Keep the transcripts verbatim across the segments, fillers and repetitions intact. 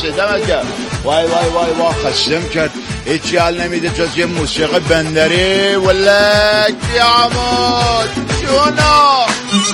باشه دمت گرم. وای وای وای وای خستم کرد، هیچی حل نمیده جز یه موسیقی بندری. ولک بیامود جونا.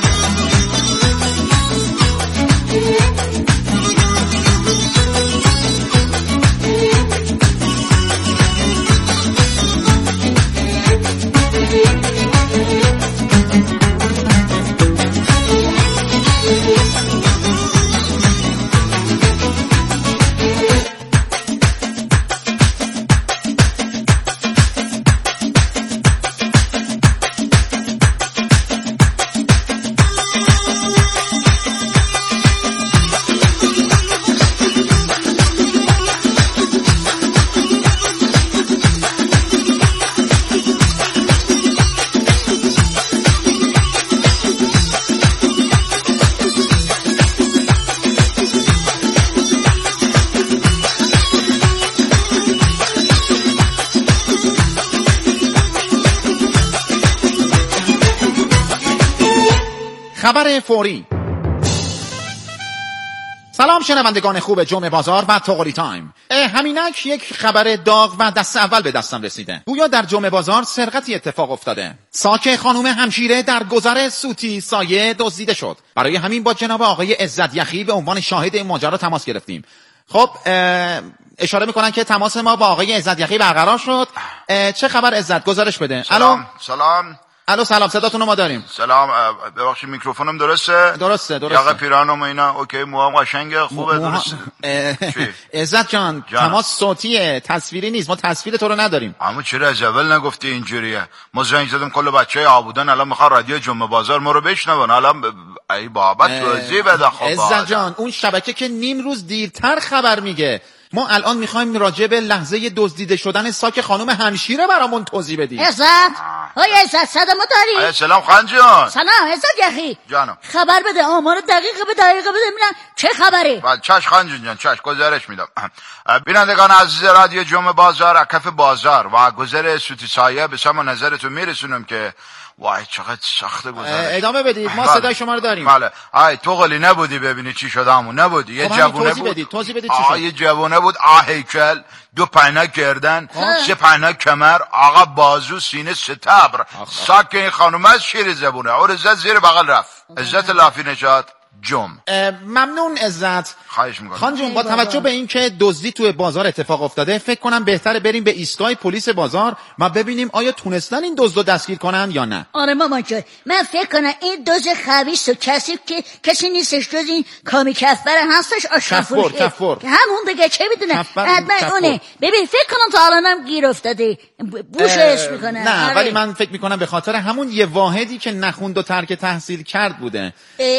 خبر فوری. سلام شنوندگان خوب جمعه بازار و توقلی تایم. همینک یک خبر داغ و دست اول به دستم رسیده. گویا در جمعه بازار سرقتی اتفاق افتاده. ساک خانم همشیره در گذر سوتی سایه دزدیده شد. برای همین با جناب آقای عزت یخی به عنوان شاهد این ماجرا تماس گرفتیم. خب اشاره میکنن که تماس ما با آقای عزت یخی برقرار شد. چه خبر عزت؟ گزارش بده. سلام سلام الو سلام، صداتون رو ما داریم. سلام، ببخشید میکروفونم درسته؟ درسته درسته. یقه پیرانم اینا اوکی، موام قشنگه خوبه درسته. عزت جان تماس صوتیه، تصویری نیست، ما تصویر تو رو نداریم. اما چرا از اول نگفتی اینجوریه؟ ما زنگ زدیم کل بچهای آبودن الان میخوان رادیو جمعه بازار ما رو بشنون. الان ب... ای بابا توضیح بده. خب عزت جان اون شبکه که نیم روز دیرتر خبر میگه. ما الان میخوایم راجع به لحظه دزدیده شدن ساک خانم همشیره برامون توضیح بدیم. عزت های عزت صدامو داری؟ سلام خان جان. سلام عزت یخی جانم. خبر بده، آمار دقیقه به دقیقه بده ببینم چه خبره. بله چش خان جان چش، گزارش میدم. بینندگان عزیز رادیو جمعه بازار، کف بازار و گذر سوتی سایه به شما نظرتون میرسونم که وای چقدر سخته گذاره. ادامه بدید، ما صدای شما رو داریم. بله. آی تو قلی نبودی ببینی چی شده همون نبودی. یه جوونه بود. بدید. توضیح بدید چی شد. یه جوونه بود آه هیکل، دو پهنک گردن، سه پهنک کمر، آقا بازو سینه ستبر. ساک این خانومه از شیر زبونه. اور عزت زیر بغل رفت. عزت لافی نشاد جم. ممنون عزت. خواهش میکنم. خان جون با توجه به اینکه دزدی توی بازار اتفاق افتاده فکر کنم بهتره بریم به ایستگاه پلیس بازار و ببینیم آیا تونستن این دزدو دستگیر کنن یا نه. آره مامان جان، من فکر کنم این دزد خبیث و کثیف که کسی نیستش جز این کامی کفبر هستش آشنا فروش. کفبر همون دیگه چه میدونه؟ حتما اونه. ببین فکر کنم تا الانم گیر افتاده. بوشش میکنه. نه آره. ولی من فکر میکنم به خاطر همون یه واحدی که نخوند و ترک تحصیل کرد بوده.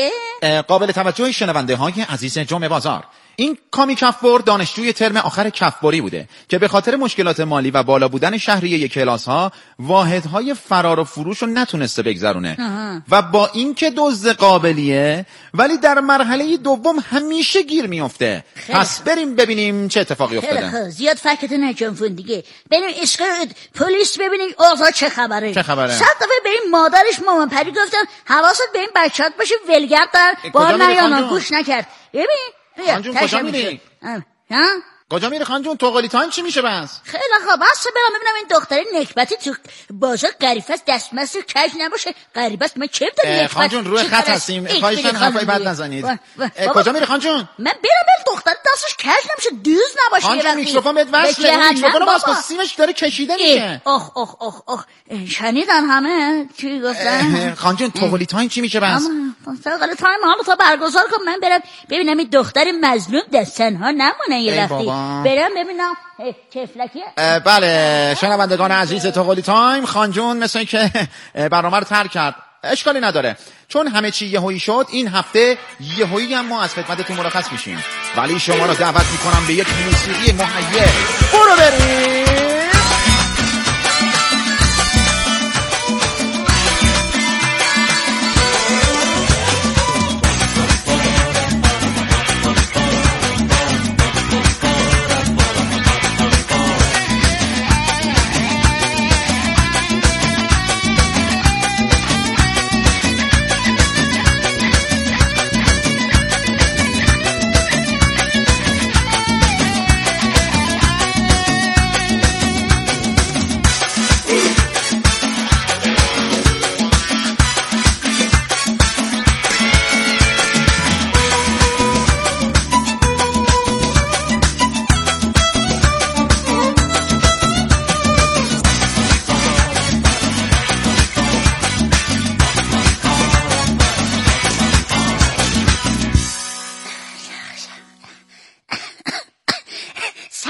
قابل توجه شنونده های عزیز جمعه بازار، این کامی کفبر دانشجوی ترم آخر کفبری بوده که به خاطر مشکلات مالی و بالا بودن شهریه کلاس ها واحدهای فرار و فروش رو نتونسته بگذرونه و با اینکه دزد قابلیه ولی در مرحله دوم همیشه گیر میفته. پس بریم ببینیم چه اتفاقی افتاده. زیاد فکرت نجنفون دیگه. بریم ایستگاه پلیس ببینیم اوضاع چه خبره. چه خبره؟ صد دفعه به این مادرش مامان پری گفتم حواست به این بچه‌ات باشه، ولگرد در بار نیانا گوش نکرد. ببین خانجون کجا میری؟ ها؟ کجا میری خانجون؟ توقلی تایم چی میشه بس؟ خیلی خوب بس برام ببینم این دختری نکبتی تو بازار غریبه است، دستمزد کج نباشه. غریبه است من چه بدم نکبت. خانجون روی خط هستیم، خواهشاً حرفای بد نزنید. کجا میری خانجون؟ من برم بل دختر دستش کج نمیشه، دوز نباشه. خانجون میکروفون بهت وصله، میکروفون باز کن، سیمش داره کشیده میشه. اخ اخ اخ اخ شنیدن همه چی گفتن؟ خانجون توقلی تایم چی میشه بس؟ توقلی تایم حالا تا برگزار کن من برم ببینم این دختر مظلوم دستن ها نمونه یه وقتی. برم ببینم تفلکیه. بله شنوندگان عزیز توقلی تایم، خانجون مثل این که برنامه رو ترک کرد. اشکالی نداره چون همه چی یهویی شد. این هفته یهویی هم ما از خدمتتون مرخص میشیم، ولی شما رو دعوت میکنم به یک موسیقی مهیّأ. برو بریم.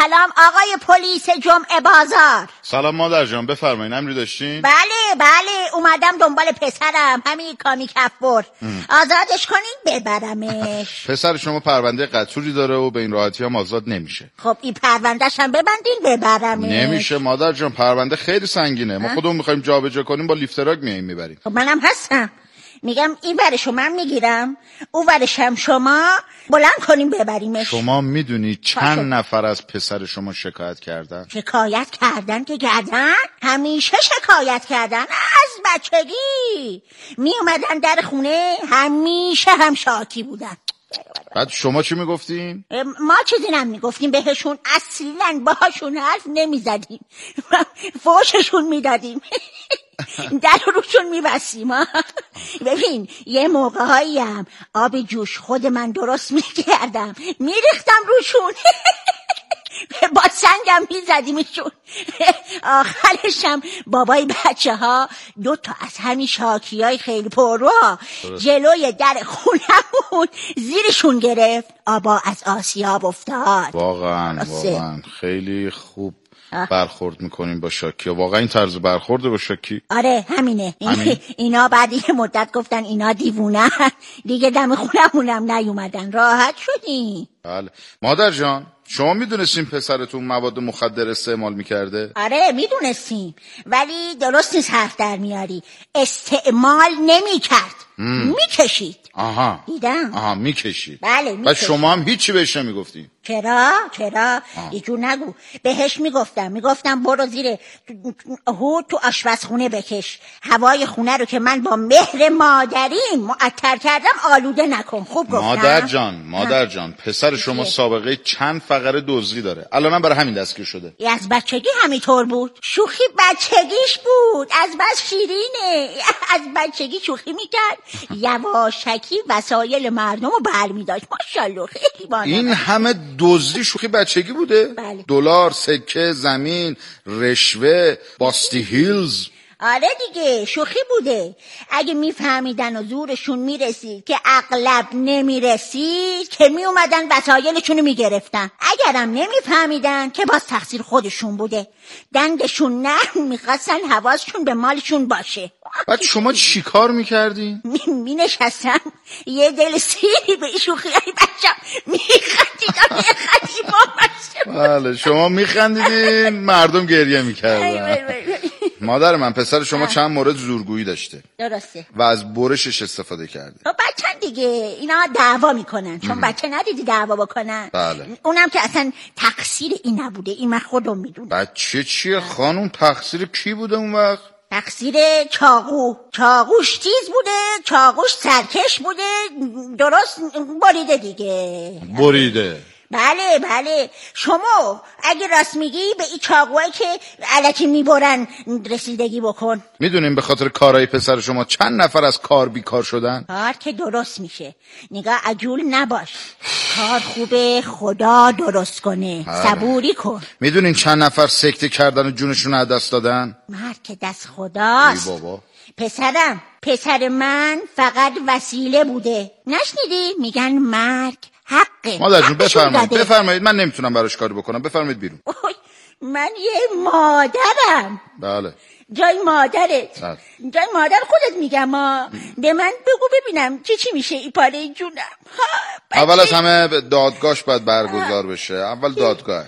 سلام آقای پلیس جمعه بازار. سلام مادر جان، بفرمایید. امری داشتین؟ بله بله، اومدم دنبال پسرم، همین کامی کفور. آزادش کنین ببرمش. پسر شما پرونده قتوری داره و به این راحتی هم آزاد نمیشه. خب این پروندهش هم ببندین ببرمش. نمیشه مادر جان، پرونده خیلی سنگینه. ما خودمون میخوایم جابجا کنیم، با لیفتراک میایم میبریم. خب منم هستم، میگم این ورش رو من میگیرم، اون ورش هم شما بلند کنیم ببریمش. شما میدونی چند نفر از پسر شما شکایت کردن؟ شکایت کردن که کردن؟ همیشه شکایت کردن از بچگی. می اومدن در خونه همیشه هم شاکی بودن. بعد شما چی میگفتین؟ ما چیزی نمیگفتیم بهشون، اصلا باهاشون حرف نمیزدیم، فوششون میدادیم، در روشون میبستیم. ببین یه موقع هایی هم آب جوش خود من درست میکردم میریختم روشون، با سنگم میزدیمشون. آخرشم بابای بچه ها دو تا از همین شاکی های خیلی پررو جلوی در خونمون زیرشون گرفت، آبا از آسیاب افتاد. واقعا واقعا خیلی خوب برخورد میکنیم با شاکی. واقعا این طرز برخورد با شاکی؟ آره همینه. همین؟ اینا بعد یه مدت گفتن اینا دیوونن، دیگه دم خونمونم نیومدن، راحت شدیم. بله مادر جان، شما میدونستین پسرتون مواد مخدر استعمال میکرده؟ آره میدونستیم، ولی درست نیست حرف در میاری. استعمال نمیکرد، میکشید. آها دیدم. آها میکشید. بله میکشید. و شما هم هیچی بهش نمیگفتین؟ چرا؟ چرا؟ یجور نگو. بهش میگفتم میگفتم برو زیر هود تو آشپزخونه بکش، هوای خونه رو که من با مهر مادریم معطر کردم آلوده نکن. خوب گفتم؟ مادر جان مادر جان پسر شما سابقه چند فقره دزدی داره، الانم برای همین دستگیر شده. ای از بچگی همینطور بود، شوخی بچگیش بود، از بس شیرینه، از بچگی شوخی میکرد، یواشکی وسایل مردم رو برمیداشت. ماشاءالله خیلی بانه. این همه دزدی شوخی بچگی بوده؟ بله. دلار، سکه، زمین، رشوه، باستی هیلز. آره دیگه شوخی بوده. اگه میفهمیدن و زورشون میرسید که اغلب نمیرسید که میومدن وسایلشون میگرفتن، اگرم نمیفهمیدن که باز تقصیر خودشون بوده، دندشون نرم میخواستن حواسشون به مالشون باشه. بعد شما چی کار میکردین؟ می نشستم یه دل سیری به شوخی های بچم میخندیدم، میخندیدم. بله شما میخندیدین، مردم گریه میکردن. مادر من پسر شما چند مورد زورگویی داشته. درسته. و از برشش استفاده کرده. بچن دیگه اینا دعوا میکنن، چون بچه ندیدی دعوا بکنن. بله. اونم که اصلا تقصیر این نبوده، این من خودم میدونم. بچه چیه خانوم؟ تقصیر کی بوده اون وقت؟ تقصیر چاقو. چاقوش تیز بوده، چاقوش سرکش بوده، درست بریده دیگه. بریده. بله بله. شما اگه راست میگی به این چاقوهایی که الکی میبرن رسیدگی بکن. میدونیم به خاطر کارهای پسر شما چند نفر از کار بیکار شدن؟ کار که درست میشه، نگاه عجول نباش، کار خوبه خدا درست کنه. آره. صبوری کن. میدونین چند نفر سکته کردن و جونشون از دست دادن؟ مرد که دست خداست. ای بابا. پسرم پسر من فقط وسیله بوده، نشنیدی؟ میگن مرگ حقه. مادر جون بفرمایید بفرمایید، من نمیتونم براش کاری بکنم، بفرمایید بیرون. من یه مادرم. بله. جای مادرت. بله. جای مادر خودت میگم ما. به من بگو ببینم چی چی میشه ای پاره جونم. اول از همه دادگاهش باید برگزار بشه. اول دادگاه.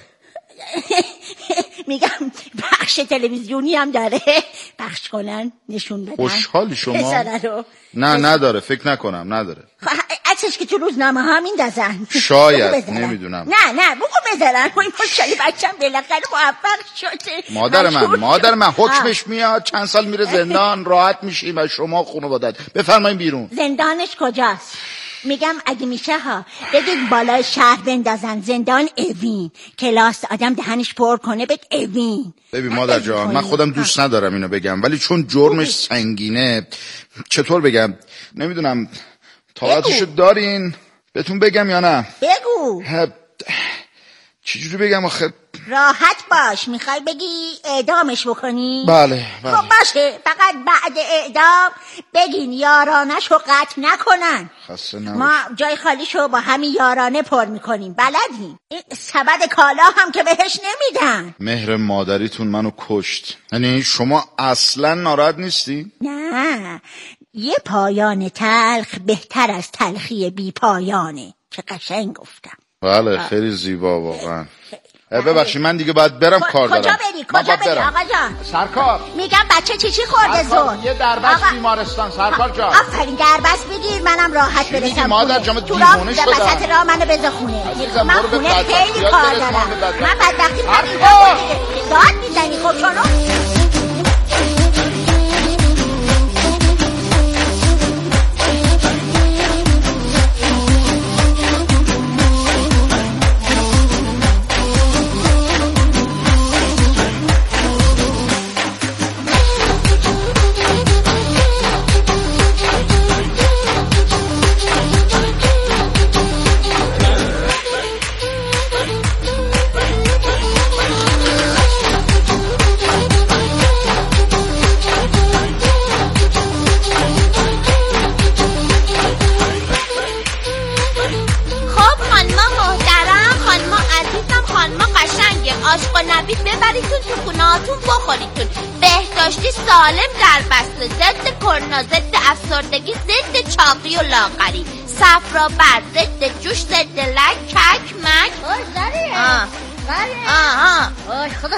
میگم بخش تلویزیونی هم داره، بخش کنن نشون بدن. خوشحالی شما؟ رو. نه نداره، فکر نکنم نداره. عکسش که تو روزنامه ها میندازن. شاید نمیدونم. نه نه بگو بذارن. این خوشحالی بچم بالاخره موفق شده. مادر من مادر من حکمش میاد، چند سال میره زندان، راحت میشیم از شما خانواده‌ات. بفرمایید بیرون. زندانش کجاست؟ میگم اگه میشه ها بگید بالای شهر بندازن زندان اوین، کلاس آدم دهنش پر کنه بگ اوین. ببین مادر جان من خودم دوست ندارم اینو بگم، ولی چون جرمش سنگینه چطور بگم نمیدونم، طاقتشو دارین بهتون بگم یا نه؟ بگو. چجوری بگم آخه راحت باش. میخوای بگی اعدامش بکنی؟ بله بله. خب باشه، فقط بعد اعدام بگین یارانشو قطع نکنن. خسته نباش. ما جای خالیشو با همین یارانه پر میکنیم. بلدیم. این سبد کالا هم که بهش نمیدن. مهر مادریتون منو کشت. یعنی شما اصلا ناراحت نیستی؟ نه، یه پایان تلخ بهتر از تلخی بی پایانه. چه قشنگ گفتم. بله خیلی زیبا واقعا. ببخشید من دیگه باید برم کار دارم. کجا بری؟ کجا بری آقا جان؟ سرکار میگم بچه چی چی خورده زور؟ یه دربست بیمارستان سرکار جان. آفرین دربست بگیر منم راحت برسم. مادر جان تو راه وسط راه منو بذار خونه. من خونه خیلی کار دارم. من بدبختی من اینجا داد میزنی. خب چونو ببریتون تو خونهاتون بخوریتون. بهداشتی سالم در بسته، ضد کرونا، ضد افسردگی، ضد چاقی و لاغری، صفرابر، ضد جوش، ضد لک، کک، مک. اوه زریه آه زریه آه آه خدا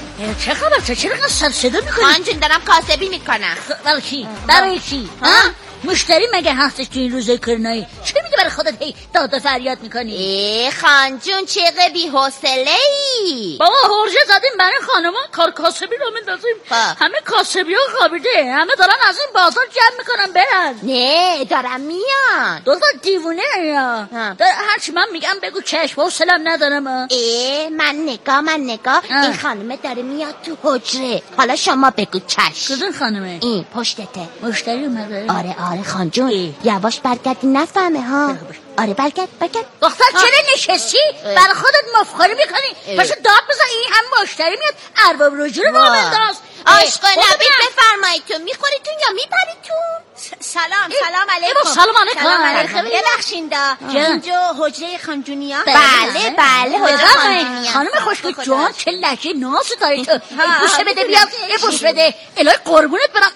چه خبر؟ تو چرا سر صدا میکنی؟ خانجون دارم کاسبی میکنم. برای کی؟ برای کی؟ مشتری مگه هستش تو این روزای کرونایی؟ چه میگه برای خودت هی داد و فریاد میکنی؟ ای خانجون چقدر بی حوصله ای. بابا هرجه زدیم برای خانما کار کاسبی رو میندازیم. همه کاسبی ها خوابیده، همه دارن از این بازار جمع میکنن برن. نه دارم میان. دوتا دیوونه یا هرچی من میگم بگو چشم حوصله‌ام ندارم. ای من نگاه من نگاه اه. این خانمه داره میاد تو حجره. حالا شما بگو چشم. کدوم خانمه؟ این پشتته. مشتری اومده؟ آره آره خانجون یواش برگردی نفهمه ها. آره برگرد برگرد. دختر چرا نشستی؟ برای خودت مفخوری میکنی؟ پاشو داد بزن این هم مشتری میاد ارباب رجوع رو بنداز. عشق نبید بفرماییتون. میخوریتون یا میپریتون؟ سلام سلام علیکم. سلام علیکم. ببخشین دا اینجا حجره خانجونیا؟ بله بله حجره خانجونیا. خانم خوشگل جان چه لحجه نازی داری تو. بوسه بده بیاد. یه بوس بده. الهی قربونت برم.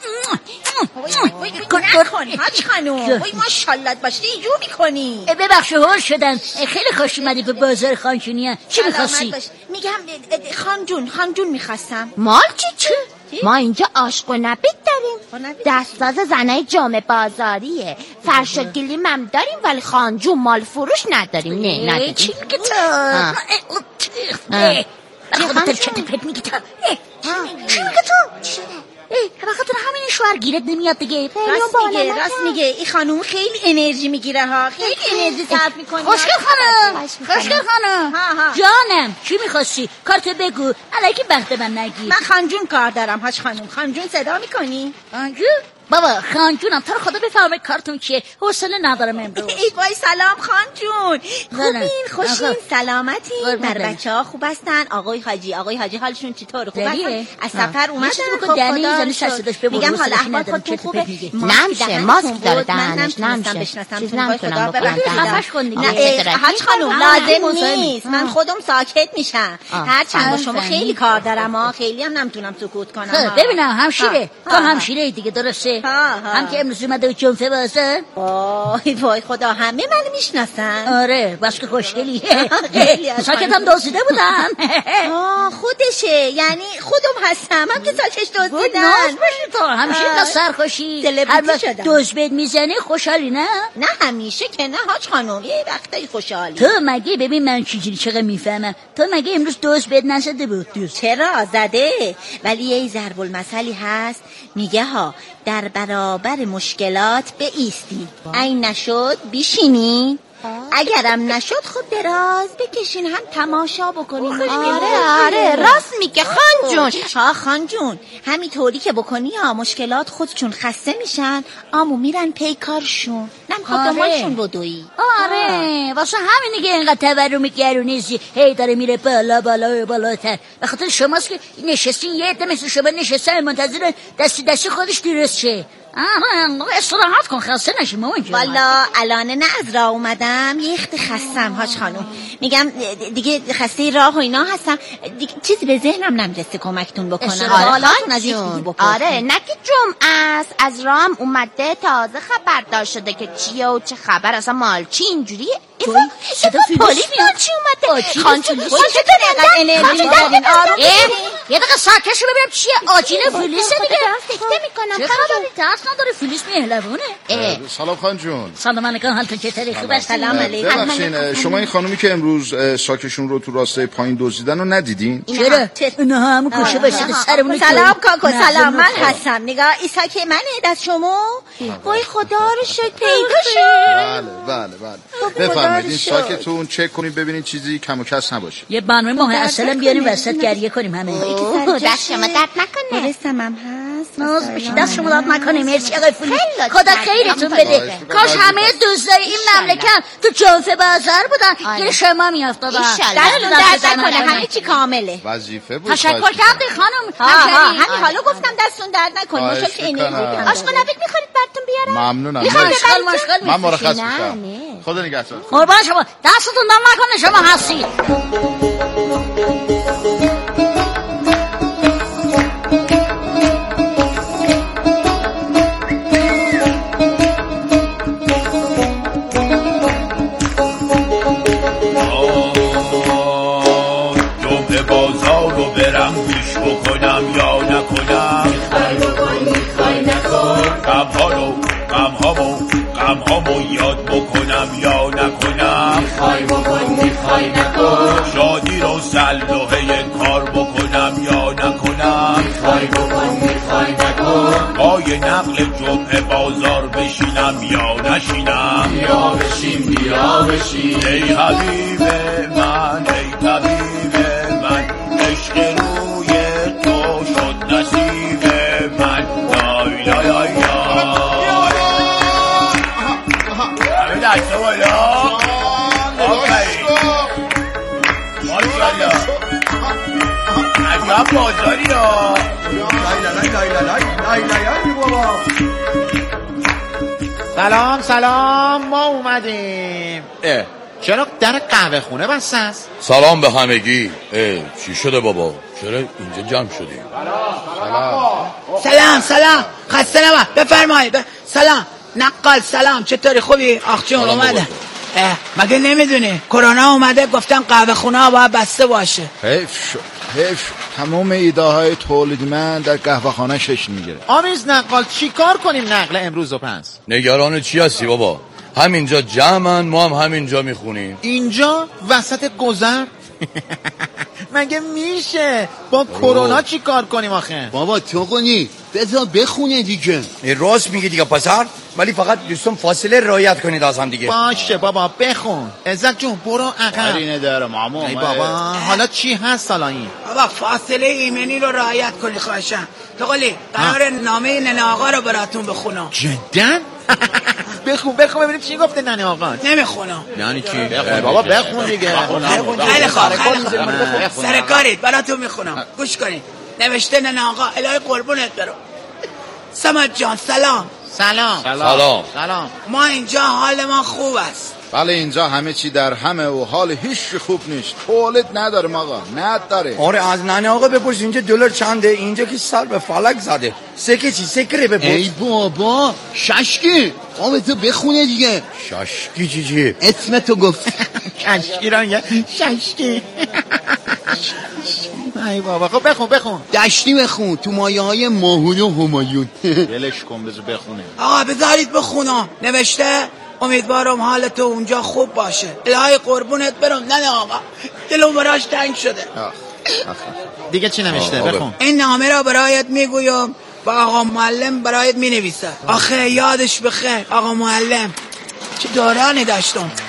نکن حاج خانوم. وای ماشاءالله باشی اینجور میکنی. ببخش هول شدم. خیلی خوش اومدی به بازار خانجونیا. چی می‌خواستی؟ میگم خانجون خانجون می‌خواستم. مال چی چی؟ ما اینجا عشق و نبید داریم. دستاز زنای جامعه بازاریه. فرش و گلیم هم داریم ولی خانجون مال فروش نداریم. نه نداریم. چی میگی تو؟ برای خودت چه پت میگی تو؟ چی میگی تو؟ برای خاطر همین شوهر گیرت نمیاد دیگه. راست میگه راست میگه. این خانوم خیلی انرژی میگیره ها. خیلی انرژی صرف میکنه. خوشگل خانم خوشگل خانم جانم چی میخواستی؟ کارتو بگو الکی وقت من نگیر. من خانجون کار دارم حاج خانوم. خانجون صدا میکنی؟ خانجون؟ بابا خانجونم تو رو خدا بفرمای کارتون چیه؟ حوصله ندارم امروز. ای وای سلام خانجون. خوبین خوشین سلامتین؟ بر بچه‌ها خوب هستن؟ آقای حاجی آقای حاجی حالشون چطور؟ خوب هستن؟ از سفر اومدن؟ خب خدا میگم حالا احوال خودتون خوبه؟ نمیشه ماسک داره دهنش نمیشه. چیز نمیتونم بکنم. خفش کن دیگه. حاج خانم لازم نیست. من خودم ساکت میشم. هر چند با شما خیلی کار دارم ها. خیلی هم نمیتونم سکوت کنم. ببینم همشیره. تو همشیره دیگه درسته؟ هم که امروز اومده و جنفه بازه. وای وای خدا همه منو میشناسن. آره بس که خوشگلی. ساکت هم دوزیده بودن. آه خودشه یعنی خودم هستم. هم که ساکش دوزیدن. ناز باشی تو همیشه تا سرخوشی. هر وقت دوز بید میزنی خوشحالی نه؟ نه همیشه که نه حاج خانم. یه وقتایی خوشحالی. تو مگه ببین من چجوری چقدر میفهمم. تو مگه امروز دوز بید نزده بود؟ چرا زده. ولی یه ضرب المثلی هست میگه ها در برابر مشکلات بایستی. این نشد بیشینی اگرم نشد خب دراز بکشین هم تماشا بکنین. آره آره راست میگه خان جون. ها خان جون همینطوری که بکنی ها مشکلات خودشون خسته میشن آمو میرن پی کارشون. نمیخواد دنبالشون بدوی. آره واسه همینه که اینقدر تورم گرونیزی هی داره میره بالا بالا بالاتر. به خاطر شماست که نشستین یه عده مثل شما نشسته منتظر دستی دستی خودش درست شه. آها استراحت کن خسته نشی مامان جون. والا الان نه از راه اومدم یه خیلی خستم حاج خانم. میگم دیگه خسته راه و اینا هستم دیگه چیزی به ذهنم نمیرسه کمکتون بکنم. حالا آره نه که جمعه است از راهم اومده تازه خبردار شده که چیه و چه خبر اصلا مال چی اینجوریه. ایفا ایفا پولیس میاد چی اومده خان جون یه دقیقه ساکت شو ببینم چیه آجیل فیلیسه دیگه. فکر میکنم چه خبری ترس نداره فیلیس مهلوونه. سلام خان جون. سلام علیکم حالتون چطوری خوبه؟ سلام علیکم. ببخشید شما این خانومی که امروز ساکشون رو تو راستای پایین دزدیدن رو ندیدین؟ چرا؟ اینا همون کوشه باشید سرمون. سلام کاکو سلام من هستم. نگاه این ساک منه دست شما. وای خدا رو شکر پیدا شد. بله بله بله. بفرمایید این ساکتون چک کنید ببینید چیزی کم و کس نباشه. یه برنامه ماه اصلا بیاریم وسط گریه کنیم همه. دست شما درد نکنه. درستم هم هست. ناز بشی دست شما درد نکنه. مرسی آقای فولی خدا خیرتون بده. کاش همه دوستای این مملکت تو جوفه بازار بودن گیر شما میافتادن. دستتون درد نکنه همه چی کامله. وظیفه بود. تشکر کردی خانم. همین حالا گفتم دستتون درد نکنه. ماشاءالله که انرژی آشقا نبید میخورید براتون بیارم. ممنونم. مشغل مشغل من مرخص میشم. خدا نگهدار. قربان شما دستتون درد نکنه شما هستید. جمعه بازار رو برم پیش بکنم یا نکنم. میخوای بکن میخوای نکن. غمها رو غمهامو غمهامو یاد بکنم یا نکنم. میخوای بکن میخوای نکن. شادی رو سلوحه کار بکنم یا نکنم. میخوای بکن میخوای نکن. پای نقل جمعه بازار بشینم یا نشینم. بیا بشین بیا بشین ای حبیب من ای طبیب من. عشق روی تو شد نصیب من. لای لای لای همه دسته بالا. آفرین ماشاءالله عجب بازاری ها. لای لای لای لای لای لای بابا. سلام سلام ما اومدیم. اه چرا در قهوه خونه بسته است؟ سلام به همگی. اه چی شده بابا؟ چرا اینجا جمع شدیم؟ سلام سلام خسته نباش بفرمایید. سلام نقال سلام چطوری خوبی؟ آخ جون اومده. مگه نمیدونی کرونا اومده گفتن قهوه خونه ها باید بسته باشه. حیف شد حیف شد. تمام ایده های تولیدمند در قهوه خانه شش میگیره. آمیز نقال چی کار کنیم نقل امروز و پس؟ نگران چی هستی بابا؟ همینجا جمعن ما هم همینجا میخونیم. اینجا وسط گذر؟ مگه میشه با کرونا چی کار کنیم آخه؟ بابا تو کنی بذار بخونه دیگه. راست میگی دیگه پسر، ولی فقط دوستان فاصله رعایت کنید از هم دیگه. باشه بابا بخون. عزت جون برو عقب. کاری نداره ماما. ای بابا حالا چی هست حالا این؟ بابا فاصله ایمنی رو رعایت کنی خواهشم. تو قولی قرار نامه ننه آقا رو براتون بخونم. جدن؟ بخون بخون ببینیم چی گفته ننه آقا. نمیخونم. یعنی چی؟ بخون بابا بخون دیگه. خیلی خوب سر کارید براتون میخونم. گوش کنید. نوشته ننه آقا الهی قربونت برم. سمت جان سلام. سلام سلام سلام. ما اینجا حال ما خوب است. بله اینجا همه چی در همه و حال هیچ خوب نیست. تولید نداریم آقا نداره. آره از ننه آقا بپرس اینجا دلار چنده؟ اینجا که سر به فلک زده. سکه چی سکره بپرس. ای بابا ششکی آقا تو بخونه دیگه. ششکی چی چی؟ اسمتو گفت. ششکی را میگه ششکی. ای بابا خب بخون بخون. دشتی بخون تو مایه های ماهون و همایون. ولش کن بذار بخونه. آقا بذارید بخونم. نوشته امیدوارم حالت اونجا خوب باشه. الهی قربونت برم ننه آقا. دلم براش تنگ شده. دیگه چی نوشته؟ بخون. این نامه را برایت میگویم و آقا معلم برایت مینویسه. آخه یادش بخیر آقا معلم. چه دورانی داشتم.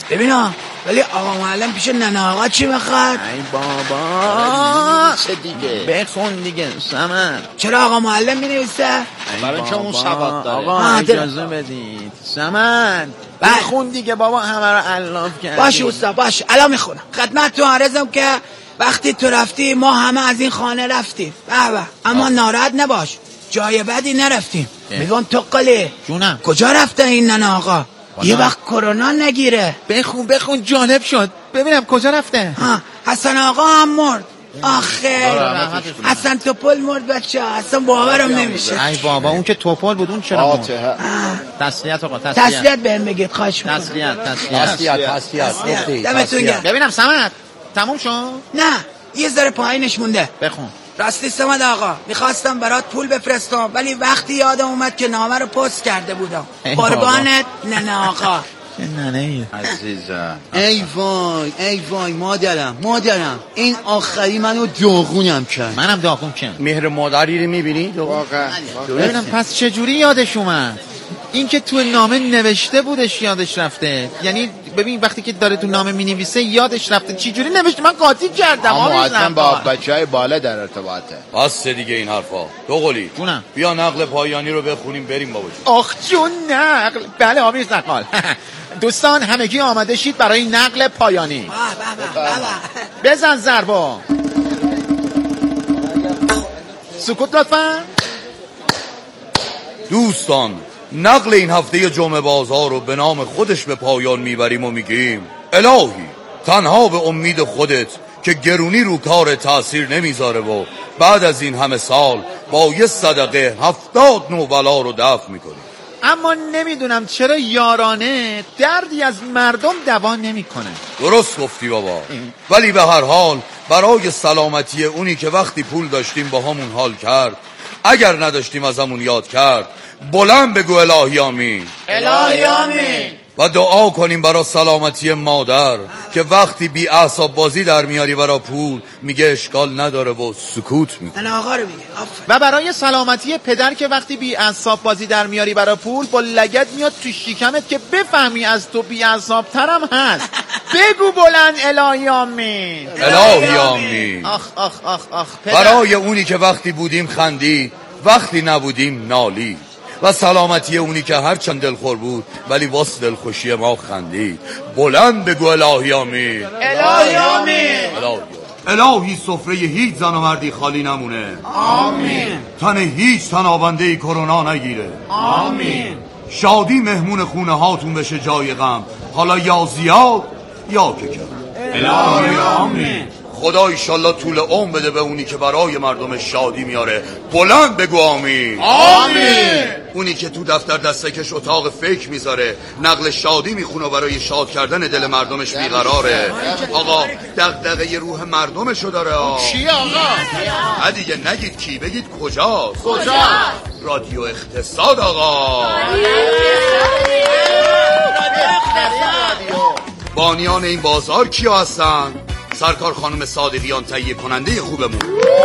ببینا ولی آقا معلم پیش ننه آقا چی بخواد؟ ای بابا چه دیگه بخون دیگه سمن. چرا آقا معلم می نویسه؟ برای چه اون سواد داره. آقا اجازه بدید سمن بخون دیگه بابا، همه رو علاف کردی. باشه استاد باشه الان میخونم خدمتتون عرضم که وقتی تو رفتی ما همه از این خانه رفتیم بابا، اما ناراحت نباش جای بدی نرفتیم. میگم تو قلی جونم کجا رفته این ننه آقا؟ یه وقت کرونا نگیره. بخون بخون جالب شد ببینم کجا رفته. ها حسن آقا هم مرد. آخه حسن توپل مرد بچه ها، اصلا باورم نمیشه. ای بابا اون که توپل بود اون چرا مرد؟ تسلیت آقا تسلیت. تسلیت بهم بگید خواهش میکنم. تسلیت تسلیت تسلیت دمتون گرم. ببینم سمت تموم شد؟ نه یه ذره پایینش مونده. بخون. راستی سمد آقا میخواستم برات پول بفرستم ولی وقتی یادم اومد که نامه رو پست کرده بودم. قربانت ننه آقا. چه ننه ای عزیزم. ای وای ای وای مادرم مادرم این آخری منو داغونم کرد. منم داغون کردم. مهر مادری رو میبینی؟ واقعا. ببینم پس چجوری یادش اومد؟ این که تو نامه نوشته بودش یادش رفته. یعنی ببین وقتی که داره تو نامه مینویسه یادش رفته. چی جوری نوشته؟ من قاطی کردم. اما حتما با بچهای بالا در ارتباطه. بس دیگه این حرفا. دو قلی جونم بیا نقل پایانی رو بخونیم بریم بابا جون. آخ جون نقل. بله آمیز نقال. دوستان همگی آماده شید برای نقل پایانی. بزن ضربا. سکوت لطفا. دوستان نقل این هفته جمعه بازار رو به نام خودش به پایان میبریم و میگیم الهی تنها به امید خودت که گرونی رو کار تأثیر نمیذاره و بعد از این همه سال با یه صدقه هفتاد نوبلا رو دفع میکنیم. اما نمیدونم چرا یارانه دردی از مردم دوا نمیکنه. درست گفتی بابا. ولی به هر حال برای سلامتی اونی که وقتی پول داشتیم با همون حال کرد، اگر نداشتیم از همون یاد کرد، بلند بگو الهی آمین. الهی آمین. و دعا کنیم برای سلامتی مادر که وقتی بی اعصاب بازی در میاری برای پول میگه اشکال نداره و سکوت میکنه. من آقا رو میگه. و برای سلامتی پدر که وقتی بی اعصاب بازی در میاری برای پول با لگد میاد تو شکمت که بفهمی از تو بی اعصاب ترم هست. بگو بلند الهی آمین. الهی آمین. آخ آخ آخ آخ. برای اونی که وقتی بودیم خندی وقتی نبودیم نالی و سلامتی اونی که هر چند دلخور بود ولی واسه دلخوشی ما خندید. بلند بگو الهی آمین. الهی آمین. الهی سفره هیچ زن و مردی خالی نمونه. آمین. تن هیچ تنابنده کرونا نگیره. آمین. شادی مهمون خونه هاتون بشه جای غم، حالا یا زیاد یا که کم. الهی آمین. خدا ایشالله طول عمر بده به اونی که برای مردم شادی میاره. بلند بگو آمین. آمین. اونی که تو دفتر دستکش اتاق فکر میذاره نقل شادی میخونه برای شاد کردن دل مردمش بیقراره. آقا دغدغه روح مردمشو داره. چی آقا؟ دیگه نگید کی، بگید کجاست. کجا؟ رادیو اقتصاد آقا. بانیان این بازار کیا هستن؟ سرکار خانم صادقیان تهیه کننده خوبمون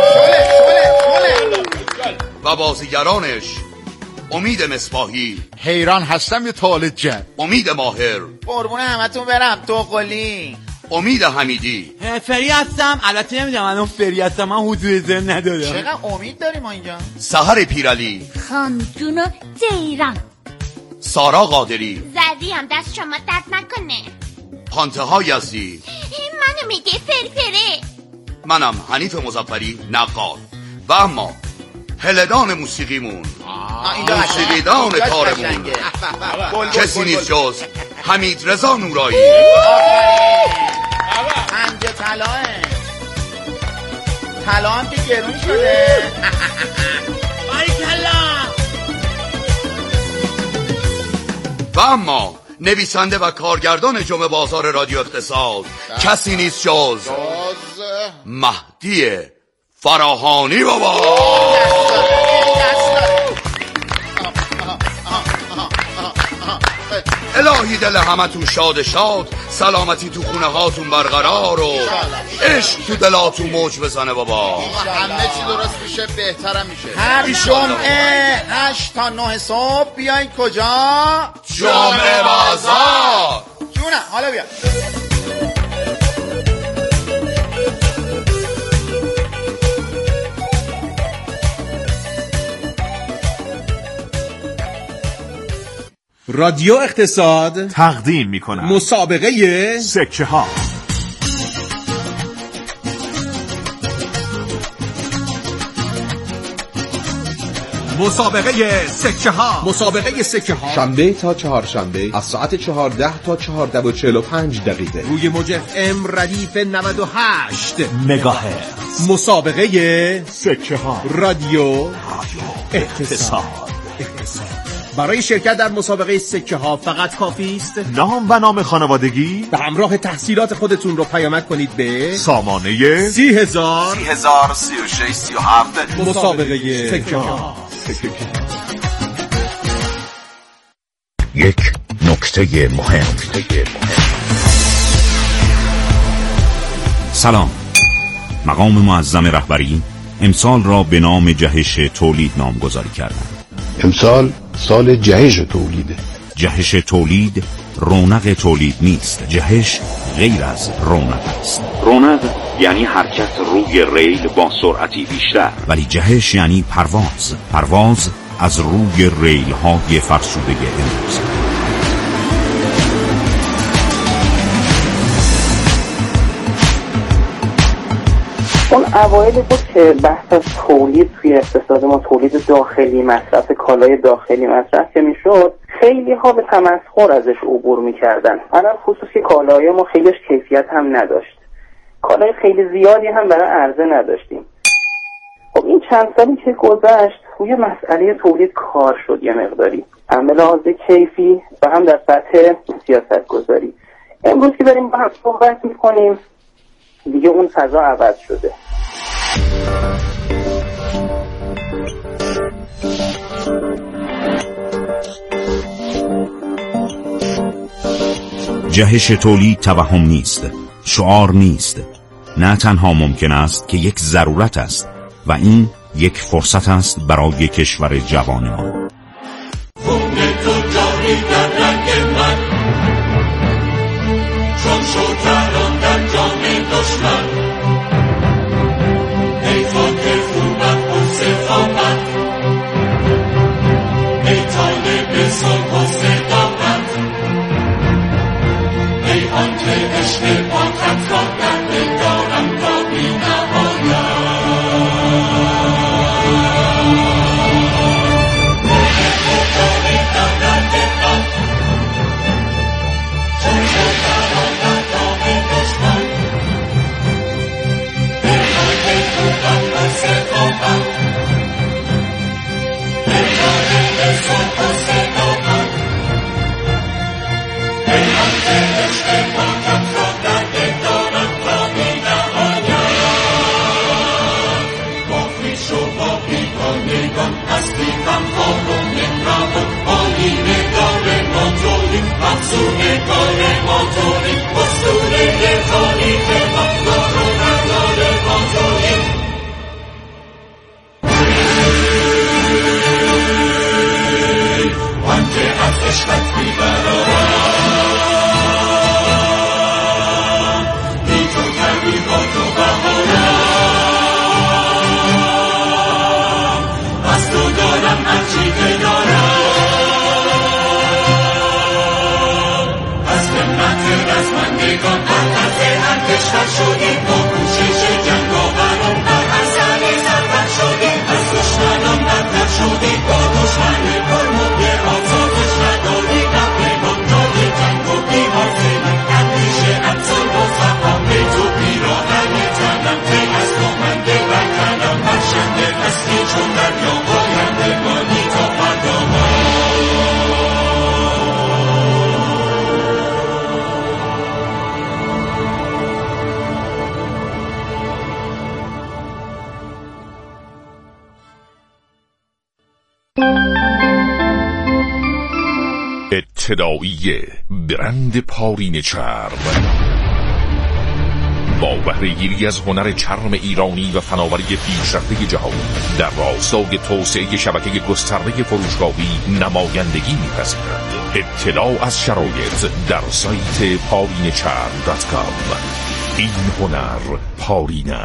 و بازیگرانش امید مصباحی. حیران هستم یه طالب جن. امید ماهر. قربون همتون برم. تو قلی. امید حمیدی. فری هستم. البته نمیدونم الان فری هستم، من حضور ذهن ندارم. چقدر امید داریم ما اینجا. سحر پیرعلی. خانجون و جیران. سارا قادری. زدی هم دست شما درد نکنه. پانتها یزدی. منو میگه فرفره. منم حنیف مظفری نقال. و اما هلدان موسیقیمون، موسیقیدان کارمون کسی نیست جز حمید رضا نورایی. پنج طلاه طلا هم که گرون شده. و اما نویسنده و کارگردان جمعه بازار رادیو اقتصاد کسی نیست جز مهدی فراهانی بابا. الهی دل همتون شاد شاد، سلامتی تو خونه هاتون برقرار و عشق تو دلاتون موج بزنه بابا. همه چی درست میشه، بهترم میشه. هر جمعه هشت تا نه صبح بیاین کجا؟ جمعه بازار. جونم حالا بیا. رادیو اقتصاد تقدیم می‌کند مسابقه سکه ها. مسابقه سکه ها مسابقه سکه ها شنبه تا چهارشنبه از ساعت چهارده تا چهارده و چهل و پنج دقیقه روی موج اف ام ردیف نود و هشت مگاهرتز. مسابقه سکه ها رادیو اقتصاد. برای شرکت در مسابقه سکه ها فقط کافی است نام و نام خانوادگی به همراه تحصیلات خودتون رو پیامک کنید به سامانه سی هزار سی هزار سی و شش سی و هفت. مسابقه سکه ها. یک نکته مهم. سلام. مقام معظم رهبری امسال را به نام جهش تولید نامگذاری کردند. امسال سال جهش تولیده. جهش تولید رونق تولید نیست. جهش غیر از رونق است. رونق یعنی حرکت روی ریل با سرعتی بیشتر، ولی جهش یعنی پرواز. پرواز از روی ریل های فرسوده امروز. اون اوایلی بود که بحث از تولید توی اقتصاد ما، تولید داخلی، مصرف کالای داخلی مصرف که میشد، خیلی ها به تمسخر ازش عبور میکردن. الان خصوص که کالای ما خیلیش کیفیت هم نداشت، کالای خیلی زیادی هم برای عرضه نداشتیم. خب این چند سالی که گذشت روی مسئله تولید کار شد یه مقداری، هم به لحاظ کیفی و هم در سطح سیاست گذاری. امروز که داریم با هم صحبت میکنیم دیگه اون فضا عوض شده. جهش تولید توهم نیست، شعار نیست. نه تنها ممکن است که یک ضرورت است و این یک فرصت است برای کشور جوان ما. خون تو جاری در رنگ من، چون شوکران در جام دشمن. ای خاک خوبت و صفاقت، ای طالب صلح و صداقت، ای آن که عشق پاکت را در دل دارم تا بی نهایت. ابتدایی برند پارین چرب با بهره‌گیری از هنر چرم ایرانی و فناوری پیشرفته جهان در راستای توسعه شبکه گسترده فروشگاهی نمایندگی می‌پذیرد. اطلاع از شرایط در سایت پارینچرم دات کام. این هنر پارینه